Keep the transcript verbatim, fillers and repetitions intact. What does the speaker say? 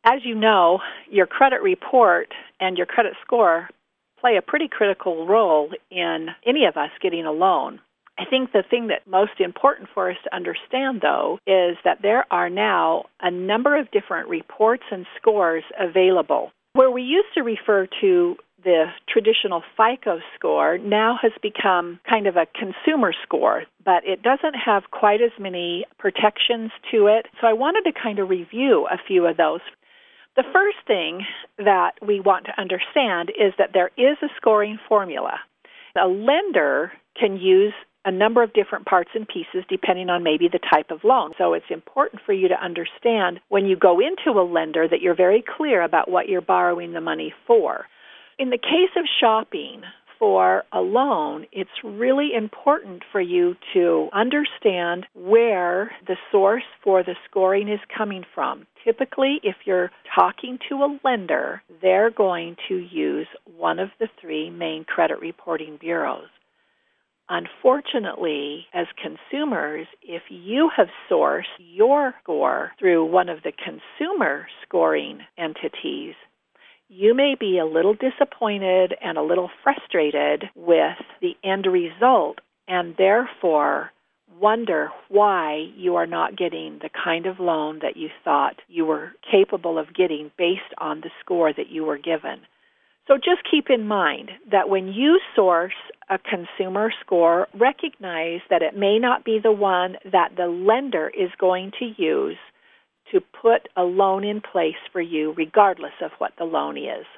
As you know, your credit report and your credit score play a pretty critical role in any of us getting a loan. I think the thing that's most important for us to understand, though, is that there are now a number of different reports and scores available. Where we used to refer to the traditional FICO score now has become kind of a consumer score, but it doesn't have quite as many protections to it. So I wanted to kind of review a few of those. The first thing that we want to understand is that there is a scoring formula. A lender can use a number of different parts and pieces depending on maybe the type of loan. So it's important for you to understand when you go into a lender that you're very clear about what you're borrowing the money for. In the case of shopping for a loan, it's really important for you to understand where the source for the scoring is coming from. Typically, if you're talking to a lender, they're going to use one of the three main credit reporting bureaus. Unfortunately, as consumers, if you have sourced your score through one of the consumer scoring entities, you may be a little disappointed and a little frustrated with the end result and therefore wonder why you are not getting the kind of loan that you thought you were capable of getting based on the score that you were given. So just keep in mind that when you source a consumer score, recognize that it may not be the one that the lender is going to use to put a loan in place for you, regardless of what the loan is.